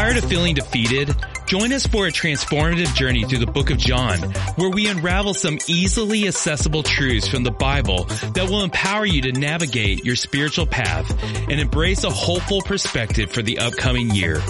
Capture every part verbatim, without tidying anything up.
Tired of feeling defeated? Join us for a transformative journey through the book of John, where we unravel some easily accessible truths from the Bible that will empower you to navigate your spiritual path and embrace a hopeful perspective for the upcoming year.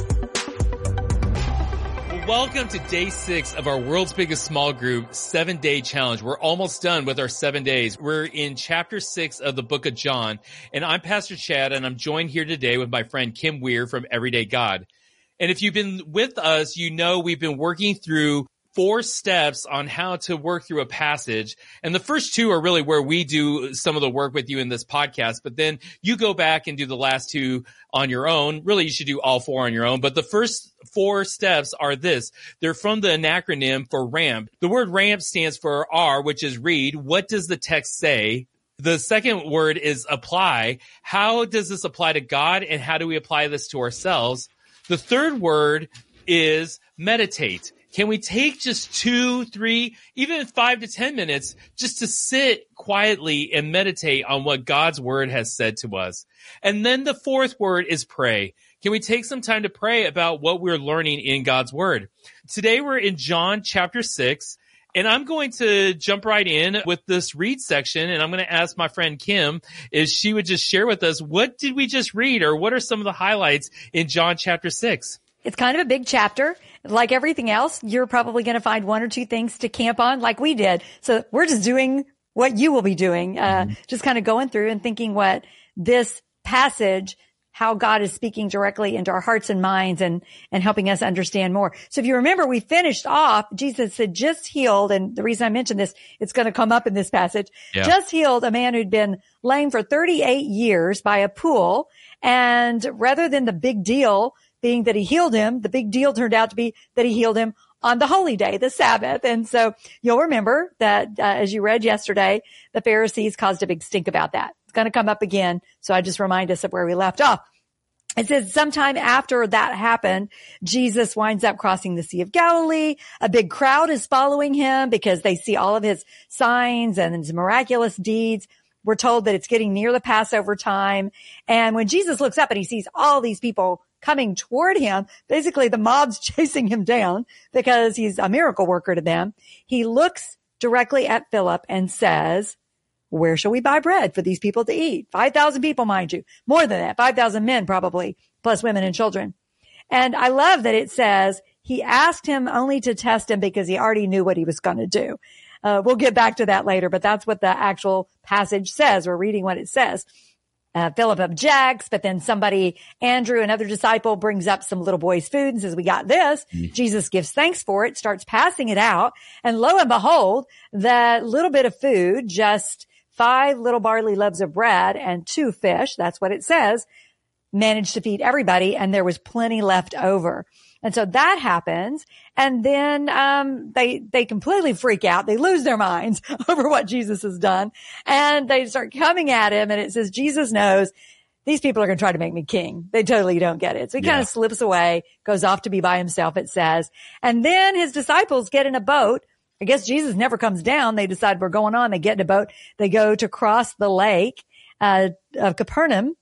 Welcome to day six of our world's biggest small group seven day challenge. We're almost done with our seven days. We're in chapter six of the book of John, and I'm Pastor Chad, and I'm joined here today with my friend Kim Weir from Everyday God. And if you've been with us, you know we've been working through four steps on how to work through a passage. And the first two are really where we do some of the work with you in this podcast. But then you go back and do the last two on your own. Really, you should do all four on your own. But the first four steps are this. They're from the acronym for RAMP. The word RAMP stands for R, which is read. What does the text say? The second word is apply. How does this apply to God, and how do we apply this to ourselves? The third word is meditate. Can we take just two, three, even five to ten minutes just to sit quietly and meditate on what God's word has said to us? And then the fourth word is pray. Can we take some time to pray about what we're learning in God's word? Today we're in John chapter six, and I'm going to jump right in with this read section, and I'm going to ask my friend Kim if she would just share with us, what did we just read, or what are some of the highlights in John chapter six? It's kind of a big chapter. Like everything else, you're probably going to find one or two things to camp on like we did. So we're just doing what you will be doing, uh, mm-hmm. just kind of going through and thinking what this passage, how God is speaking directly into our hearts and minds and, and helping us understand more. So if you remember, we finished off, Jesus had just healed, and the reason I mentioned this, it's going to come up in this passage, yeah. just healed a man who'd been lame for thirty-eight years by a pool. And rather than the big deal being that he healed him, the big deal turned out to be that he healed him on the holy day, the Sabbath. And so you'll remember that, uh, as you read yesterday, the Pharisees caused a big stink about that. It's going to come up again. So I just remind us of where we left off. It says sometime after that happened, Jesus winds up crossing the Sea of Galilee. A big crowd is following him because they see all of his signs and his miraculous deeds. We're told that it's getting near the Passover time. And when Jesus looks up and he sees all these people coming toward him, basically the mob's chasing him down because he's a miracle worker to them. He looks directly at Philip and says, where shall we buy bread for these people to eat? five thousand people, mind you. More than that, five thousand men probably, plus women and children. And I love that it says he asked him only to test him because he already knew what he was going to do. Uh, we'll get back to that later, but that's what the actual passage says. We're reading what it says. Uh, Philip objects, but then somebody, Andrew, another disciple, brings up some little boy's food and says, we got this. Mm. Jesus gives thanks for it, starts passing it out. And lo and behold, that little bit of food, just five little barley loaves of bread and two fish, that's what it says, managed to feed everybody, and there was plenty left over. And so that happens. And then, um, they, they completely freak out. They lose their minds over what Jesus has done. And they start coming at him. And it says, Jesus knows these people are going to try to make me king. They totally don't get it. So he yeah. kind of slips away, goes off to be by himself, it says. And then his disciples get in a boat. I guess Jesus never comes down. They decide we're going on. They get in a boat. They go to cross the lake, uh, of Capernaum.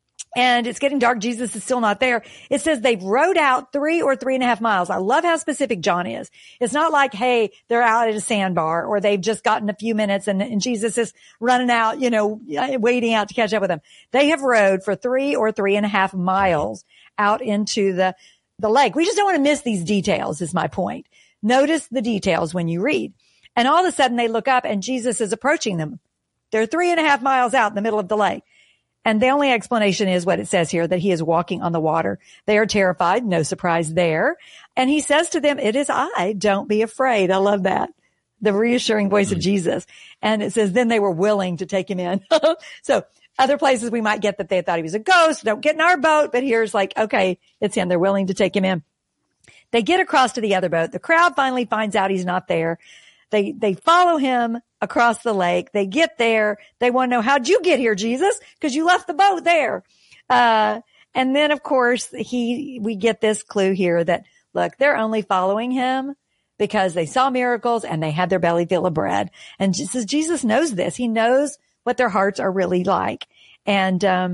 And it's getting dark. Jesus is still not there. It says they've rowed out three or three and a half miles. I love how specific John is. It's not like, hey, they're out at a sandbar or they've just gotten a few minutes and, and Jesus is running out, you know, waiting out to catch up with them. They have rowed for three or three and a half miles out into the, the lake. We just don't want to miss these details is my point. Notice the details when you read. And all of a sudden they look up and Jesus is approaching them. They're three and a half miles out in the middle of the lake. And the only explanation is what it says here, that he is walking on the water. They are terrified. No surprise there. And he says to them, it is I. Don't be afraid. I love that. The reassuring voice of Jesus. And it says, then they were willing to take him in. So other places we might get that they thought he was a ghost. Don't get in our boat. But here's like, okay, it's him. They're willing to take him in. They get across to the other boat. The crowd finally finds out he's not there. They, they follow him across the lake. They get there. They want to know, how'd you get here, Jesus? Because you left the boat there. Uh, and then of course he, we get this clue here that, look, they're only following him because they saw miracles and they had their belly full of bread. And Jesus, Jesus knows this. He knows what their hearts are really like. And, um,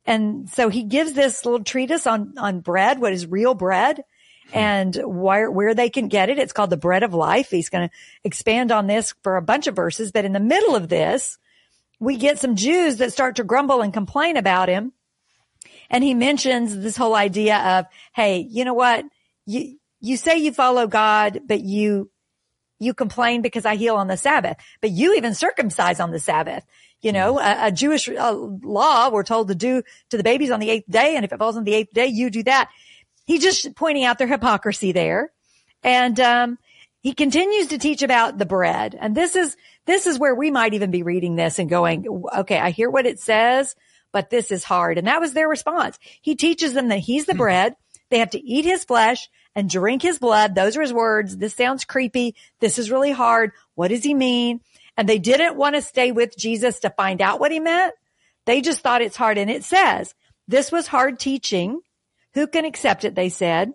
and so he gives this little treatise on, on bread, what is real bread and where, where they can get it. It's called the bread of life. He's going to expand on this for a bunch of verses, but in the middle of this, we get some Jews that start to grumble and complain about him. And he mentions this whole idea of, hey, you know what? You, you say you follow God, but you, you complain because I heal on the Sabbath, but you even circumcise on the Sabbath. You know, a, a Jewish uh, law, we're told to do to the babies on the eighth day. And if it falls on the eighth day, you do that. He's just pointing out their hypocrisy there. And, um, he continues to teach about the bread. And this is, this is where we might even be reading this and going, okay, I hear what it says, but this is hard. And that was their response. He teaches them that he's the bread. They have to eat his flesh and drink his blood. Those are his words. This sounds creepy. This is really hard. What does he mean? And they didn't want to stay with Jesus to find out what he meant. They just thought it's hard. And it says, this was hard teaching. Who can accept it? They said.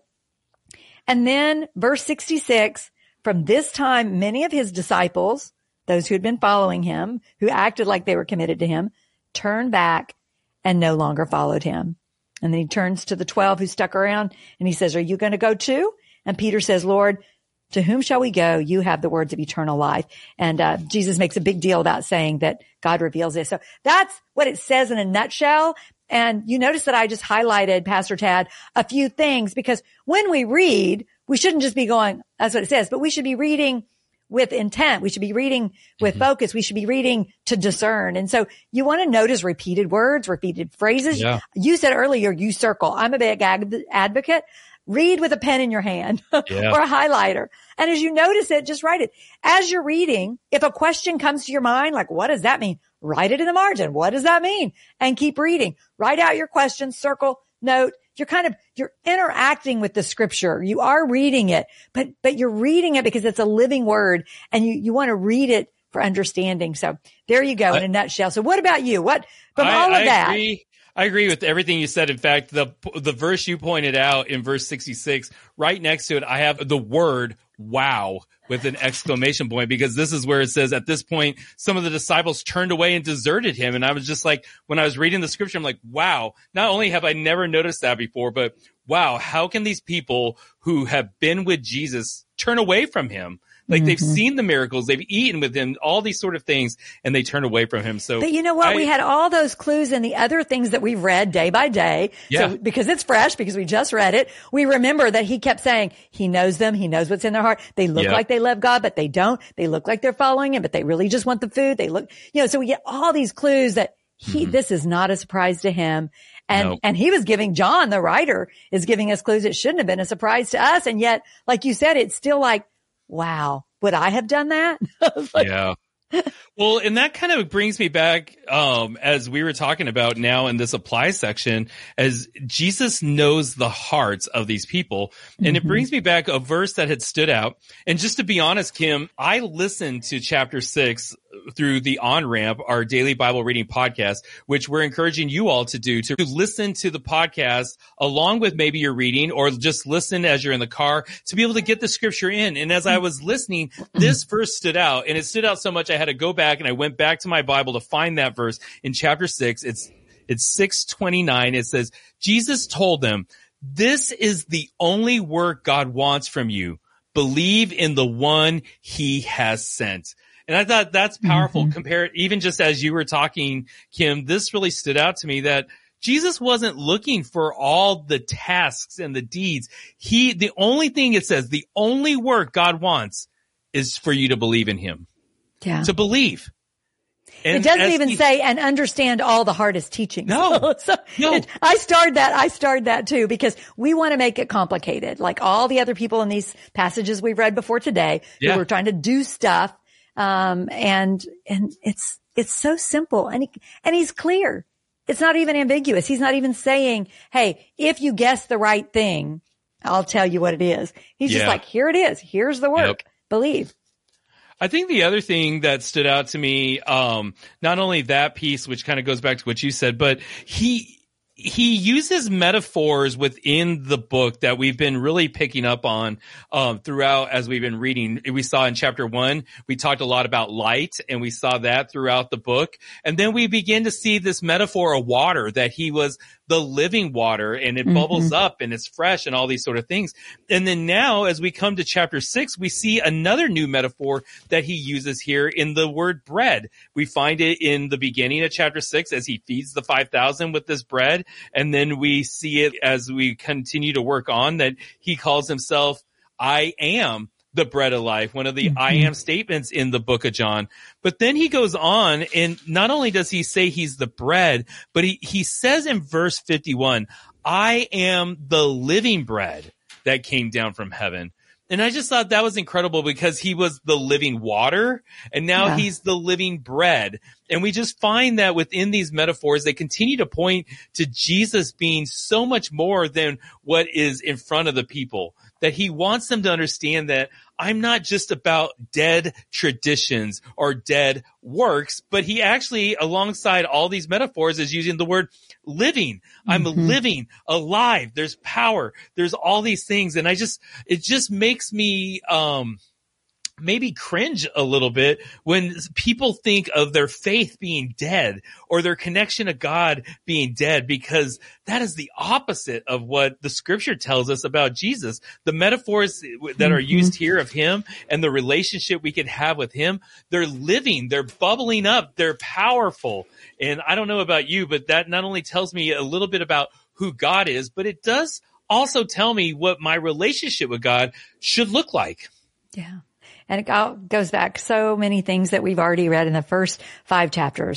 And then verse sixty-six, from this time, many of his disciples, those who had been following him, who acted like they were committed to him, turned back and no longer followed him. And then he turns to the twelve who stuck around and he says, are you going to go too? And Peter says, Lord, to whom shall we go? You have the words of eternal life. And uh, Jesus makes a big deal about saying that God reveals this. So that's what it says in a nutshell. And you notice that I just highlighted, Pastor Tad, a few things, because when we read, we shouldn't just be going, that's what it says, but we should be reading with intent. We should be reading with mm-hmm. focus. We should be reading to discern. And so you want to notice repeated words, repeated phrases. Yeah. You said earlier, you circle. I'm a big ag- advocate. Read with a pen in your hand yeah. or a highlighter. And as you notice it, just write it. As you're reading, if a question comes to your mind, like, what does that mean? Write it in the margin. What does that mean? And keep reading. Write out your question, circle, note. You're kind of, you're interacting with the scripture. You are reading it, but, but you're reading it because it's a living word and you, you want to read it for understanding. So there you go I, in a nutshell. So what about you? What, from I, all of I that? Agree. I agree with everything you said. In fact, the the verse you pointed out in verse sixty-six, right next to it, I have the word wow with an exclamation point, because this is where it says at this point, some of the disciples turned away and deserted him. And I was just like, when I was reading the scripture, I'm like, wow, not only have I never noticed that before, but wow, how can these people who have been with Jesus turn away from him? Like mm-hmm. they've seen the miracles, they've eaten with him, all these sort of things, and they turn away from him. So, but you know what? I, we had all those clues in the other things that we've read day by day. Yeah. So because it's fresh, because we just read it, we remember that he kept saying he knows them. He knows what's in their heart. They look yep. like they love God, but they don't. They look like they're following him, but they really just want the food. They look, you know, so we get all these clues that he, mm-hmm. this is not a surprise to him. And, nope. and he was giving, John, the writer, is giving us clues. It shouldn't have been a surprise to us. And yet, like you said, it's still like, wow, would I have done that? like, yeah. Well, and that kind of brings me back, um, as we were talking about now in this apply section, as Jesus knows the hearts of these people. And mm-hmm. it brings me back a verse that had stood out. And just to be honest, Kim, I listened to chapter six through the On-Ramp, our daily Bible reading podcast, which we're encouraging you all to do, to listen to the podcast along with maybe your reading, or just listen as you're in the car to be able to get the scripture in. And as I was listening, this verse stood out, and it stood out so much I had to go back and I went back to my Bible to find that verse in chapter six. It's, it's six twenty-nine. It says, Jesus told them, this is the only work God wants from you. Believe in the one he has sent. And I thought that's powerful. Mm-hmm. Compare it, even just as you were talking, Kim, this really stood out to me that Jesus wasn't looking for all the tasks and the deeds. He, the only thing it says, the only work God wants is for you to believe in him. Yeah. To believe. And it doesn't even he, say and understand all the hardest teachings. No, so no. It, I starred that. I starred that too, because we want to make it complicated. Like all the other people in these passages we've read before today, yeah. who were trying to do stuff. Um, and, and it's, it's so simple, and he, and he's clear. It's not even ambiguous. He's not even saying, hey, if you guess the right thing, I'll tell you what it is. He's yeah. just like, here it is. Here's the work. Yep. Believe. I think the other thing that stood out to me, um, not only that piece, which kind of goes back to what you said, but he, he uses metaphors within the book that we've been really picking up on um, throughout as we've been reading. We saw in chapter one, we talked a lot about light, and we saw that throughout the book. And then we begin to see this metaphor of water, that he was the living water, and it mm-hmm. bubbles up and it's fresh and all these sort of things. And then now, as we come to chapter six, we see another new metaphor that he uses here in the word bread. We find it in the beginning of chapter six as he feeds the five thousand with this bread. And then we see it as we continue to work on that he calls himself, I am the bread of life, one of the mm-hmm. I am statements in the book of John. But then he goes on, and not only does he say he's the bread, but he, he says in verse fifty-one, I am the living bread that came down from heaven. And I just thought that was incredible because he was the living water, and now yeah. he's the living bread. And we just find that within these metaphors, they continue to point to Jesus being so much more than what is in front of the people, that he wants them to understand that I'm not just about dead traditions or dead works, but he actually, alongside all these metaphors, is using the word living. I'm mm-hmm. living, alive. There's power. There's all these things. And I just, it just makes me, um, maybe cringe a little bit when people think of their faith being dead or their connection to God being dead, because that is the opposite of what the scripture tells us about Jesus. The metaphors that are used here of him and the relationship we could have with him, they're living, they're bubbling up, they're powerful. And I don't know about you, but that not only tells me a little bit about who God is, but it does also tell me what my relationship with God should look like. Yeah. And it goes back so many things that we've already read in the first five chapters.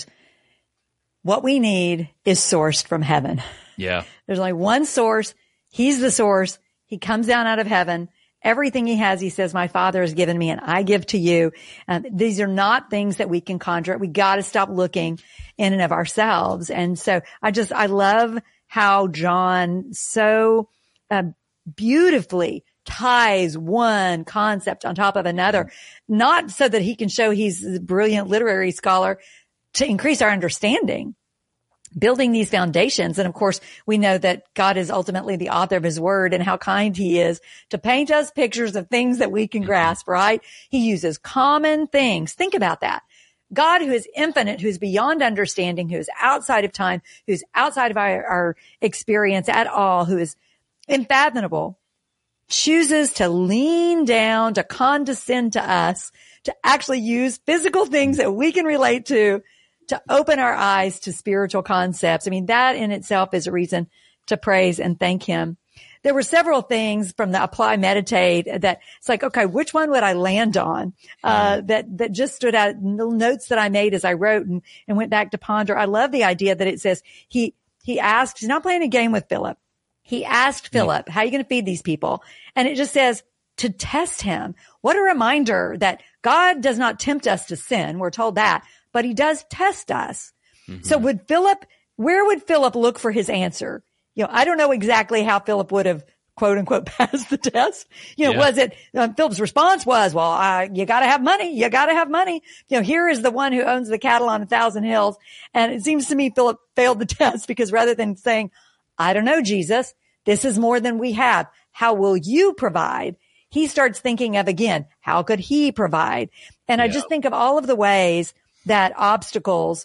What we need is sourced from heaven. Yeah. There's only one source. He's the source. He comes down out of heaven. Everything he has, he says, my Father has given me and I give to you. Um, these are not things that we can conjure. We got to stop looking in and of ourselves. And so I just, I love how John so uh, beautifully ties one concept on top of another, not so that he can show he's a brilliant literary scholar, to increase our understanding, building these foundations. And of course, we know that God is ultimately the author of his word, and how kind he is to paint us pictures of things that we can grasp, right? He uses common things. Think about that. God, who is infinite, who's beyond understanding, who's outside of time, who's outside of our, our experience at all, who is unfathomable, chooses to lean down, to condescend to us, to actually use physical things that we can relate to, to open our eyes to spiritual concepts. I mean, that in itself is a reason to praise and thank him. There were several things from the apply, meditate that it's like, okay, which one would I land on? Uh, that, that just stood out, little notes that I made as I wrote and, and went back to ponder. I love the idea that it says he, he asked, he's not playing a game with Philip. He asked Philip, how are you going to feed these people? And it just says to test him. What a reminder that God does not tempt us to sin. We're told that, but he does test us. Mm-hmm. So would Philip, where would Philip look for his answer? You know, I don't know exactly how Philip would have quote unquote passed the test. You know, yeah. was it, uh, Philip's response was, well, uh, you got to have money. You got to have money. You know, here is the one who owns the cattle on a thousand hills. And it seems to me Philip failed the test, because rather than saying, I don't know, Jesus, this is more than we have. How will you provide? He starts thinking of, again, how could he provide? And yeah. I just think of all of the ways that obstacles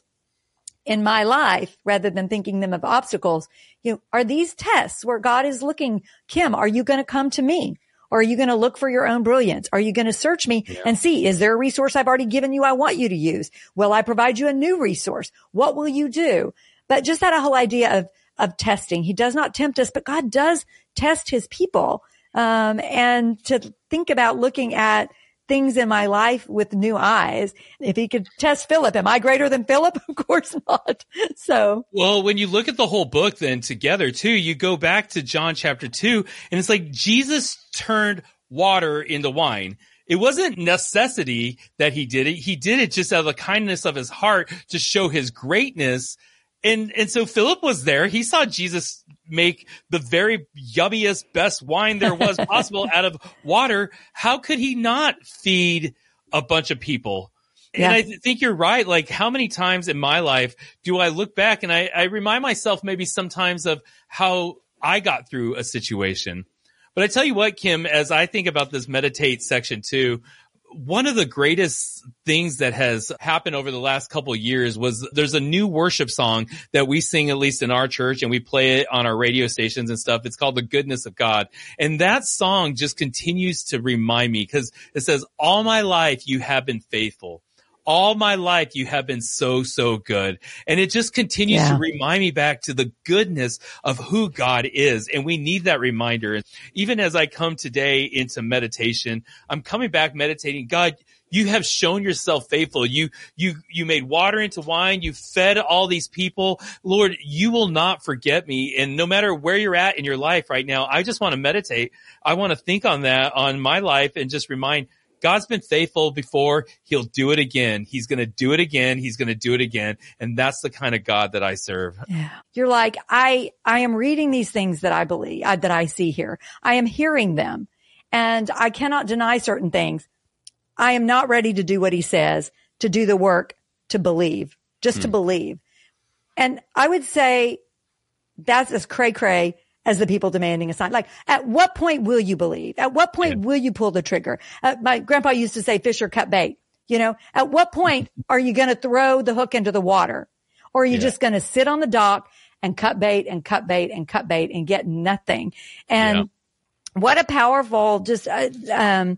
in my life, rather than thinking them of obstacles, you know, are these tests where God is looking, Kim, are you going to come to me? Or are you going to look for your own brilliance? Are you going to search me yeah. and see, is there a resource I've already given you I want you to use? Will I provide you a new resource? What will you do? But just that whole idea of of testing. He does not tempt us, but God does test his people. Um, and to think about looking at things in my life with new eyes. If he could test Philip, am I greater than Philip? Of course not. So. Well, when you look at the whole book then together too, you go back to John chapter two, and it's like Jesus turned water into wine. It wasn't necessity that he did it. He did it just out of the kindness of his heart to show his greatness. And, and so Philip was there. He saw Jesus make the very yummiest, best wine there was possible out of water. How could he not feed a bunch of people? Yeah. And I th- think you're right. Like, how many times in my life do I look back and I, I remind myself maybe sometimes of how I got through a situation. But I tell you what, Kim, as I think about this meditate section too, one of the greatest things that has happened over the last couple of years was there's a new worship song that we sing, at least in our church, and we play it on our radio stations and stuff. It's called The Goodness of God. And that song just continues to remind me, because it says, all my life you have been faithful. All my life you have been so, so good. And it just continues yeah. to remind me back to the goodness of who God is. And we need that reminder. Even as I come today into meditation, I'm coming back meditating. God, you have shown yourself faithful. You, you, you made water into wine. You fed all these people. Lord, you will not forget me. And no matter where you're at in your life right now, I just want to meditate. I want to think on that, on my life, and just remind God's been faithful before. He'll do it again. He's going to do it again. He's going to do it again. And that's the kind of God that I serve. Yeah. You're like, I, I am reading these things that I believe, uh, that I see here. I am hearing them, and I cannot deny certain things. I am not ready to do what he says, to do the work, to believe, just hmm. to believe. And I would say that's as cray cray as the people demanding a sign. Like, at what point will you believe? At what point yeah. will you pull the trigger? Uh, my grandpa used to say, fish or cut bait. You know, at what point are you going to throw the hook into the water? Or are you yeah. just going to sit on the dock and cut bait and cut bait and cut bait and get nothing? And yeah. what a powerful, just, uh, um,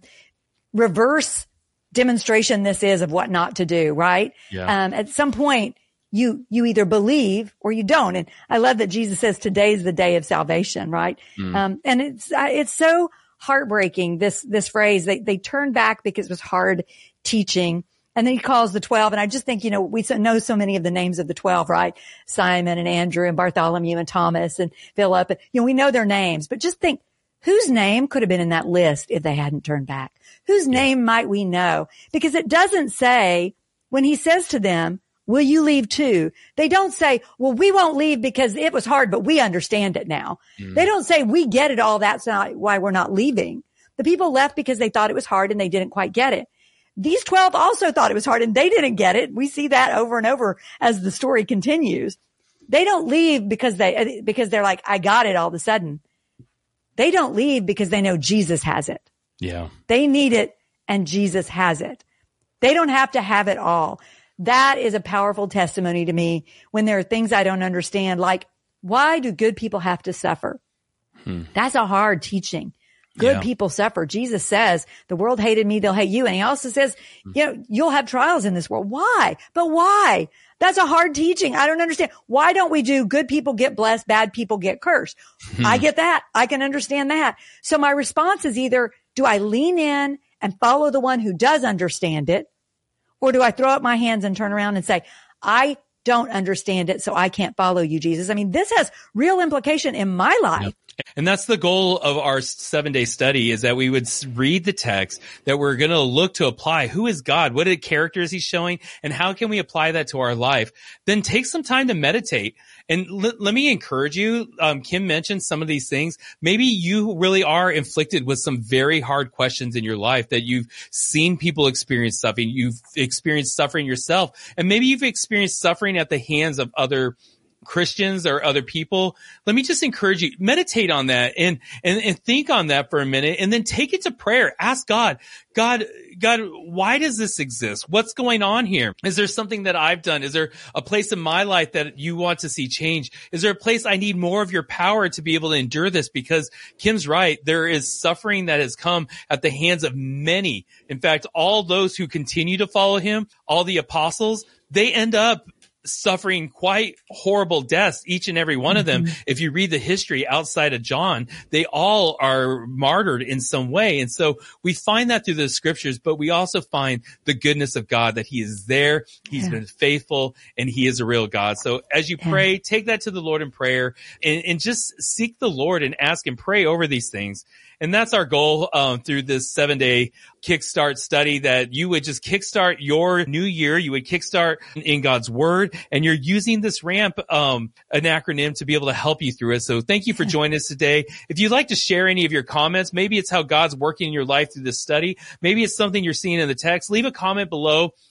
reverse demonstration this is of what not to do, right? Yeah. Um, at some point, You, you either believe or you don't. And I love that Jesus says today's the day of salvation, right? Mm. Um, and it's, uh, it's so heartbreaking, this, this phrase. They, they turned back because it was hard teaching. And then he calls the twelve. And I just think, you know, we know so many of the names of the twelve, right? Simon and Andrew and Bartholomew and Thomas and Philip. And, you know, we know their names, but just think, whose name could have been in that list if they hadn't turned back? Whose yeah. name might we know? Because it doesn't say, when he says to them, will you leave too? They don't say, well, we won't leave because it was hard, but we understand it now. Mm. They don't say, we get it all. That's not why we're not leaving. The people left because they thought it was hard and they didn't quite get it. These twelve also thought it was hard and they didn't get it. We see that over and over as the story continues. They don't leave because they, because they're like, I got it all of a sudden. They don't leave because they know Jesus has it. Yeah. They need it and Jesus has it. They don't have to have it all. That is a powerful testimony to me when there are things I don't understand, like, why do good people have to suffer? Hmm. That's a hard teaching. Good yeah. people suffer. Jesus says, the world hated me, they'll hate you. And he also says, hmm. you know, you'll have trials in this world. Why? But why? That's a hard teaching. I don't understand. Why don't we do good people get blessed, bad people get cursed? Hmm. I get that. I can understand that. So my response is either, do I lean in and follow the one who does understand it? Or do I throw up my hands and turn around and say, I don't understand it, so I can't follow you, Jesus? I mean, this has real implication in my life. Yep. And that's the goal of our seven day study, is that we would read the text, that we're going to look to apply. Who is God? What are the characters he's showing? And how can we apply that to our life? Then take some time to meditate. And l- let me encourage you. Um, Kim mentioned some of these things. Maybe you really are inflicted with some very hard questions in your life, that you've seen people experience suffering. You've experienced suffering yourself. And maybe you've experienced suffering at the hands of other Christians or other people. Let me just encourage you, meditate on that and, and, and think on that for a minute, and then take it to prayer. Ask God, God, God, why does this exist? What's going on here? Is there something that I've done? Is there a place in my life that you want to see change? Is there a place I need more of your power to be able to endure this? Because Kim's right. There is suffering that has come at the hands of many. In fact, all those who continue to follow him, all the apostles, they end up suffering quite horrible deaths, each and every one of them. Mm-hmm. If you read the history outside of John, they all are martyred in some way. And so we find that through the scriptures, but we also find the goodness of God, that he is there, he's yeah. been faithful, and he is a real God. So as you pray, yeah. take that to the Lord in prayer, and, and just seek the Lord and ask and pray over these things. And that's our goal um, through this seven-day Kickstart study, that you would just kickstart your new year. You would kickstart in God's word, and you're using this RAMP, um, an acronym, to be able to help you through it. So thank you for joining us today. If you'd like to share any of your comments, maybe it's how God's working in your life through this study, maybe it's something you're seeing in the text, leave a comment below.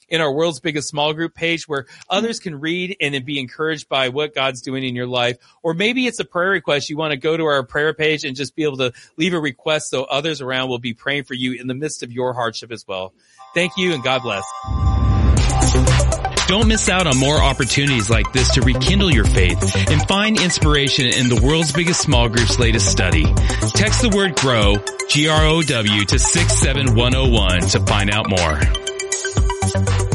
in our World's Biggest Small Group page where others can read and then be encouraged by what God's doing in your life. Or maybe it's a prayer request. You want to go to our prayer page and just be able to leave a request so others around will be praying for you in the midst of your hardship as well. Thank you and God bless. Don't miss out on more opportunities like this to rekindle your faith and find inspiration in the World's Biggest Small Group's latest study. Text the word GROW, G R O W, to six seven one zero one to find out more.